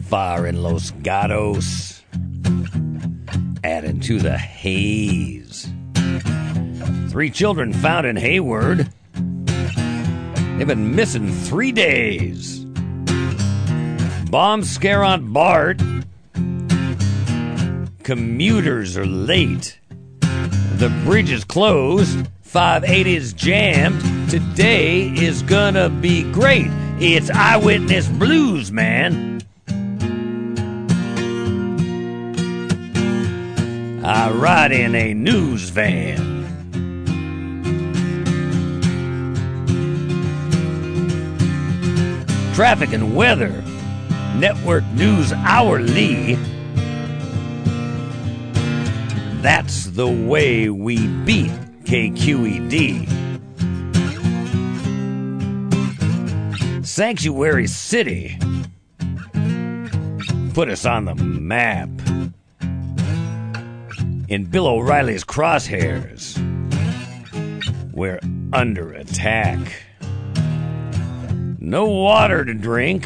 fire in Los Gatos, adding to the haze. 3 children found in Hayward. They've been missing 3 days. Bomb scare on BART. Commuters are late. The bridge is closed. 580 is jammed. Today is gonna be great. It's Eyewitness Blues, man. I ride in a news van. Traffic and weather. Network News Hourly. That's the way we beat KQED. Sanctuary City. Put us on the map. In Bill O'Reilly's crosshairs. We're under attack. No water to drink.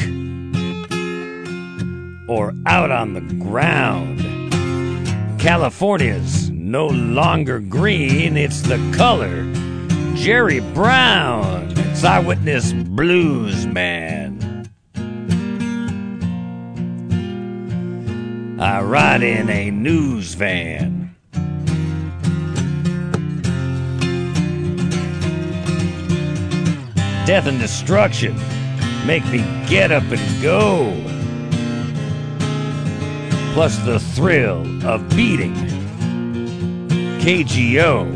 Or out on the ground. California's no longer green, it's the color Jerry Brown. It's Eyewitness Blues, man. I ride in a news van. Death and destruction make me get up and go. Plus the thrill of beating KGO.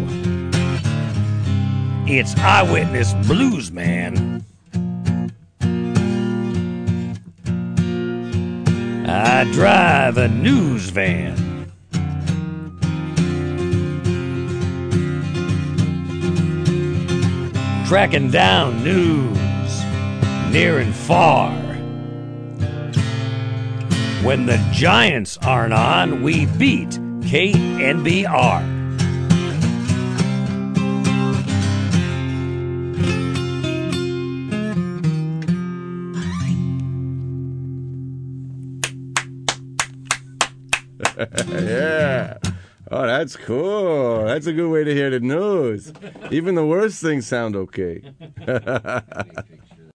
It's Eyewitness Blues, man. I drive a news van. Tracking down news near and far. When the Giants aren't on, we beat KNBR. Yeah. Oh, that's cool. That's a good way to hear the news. Even the worst things sound okay.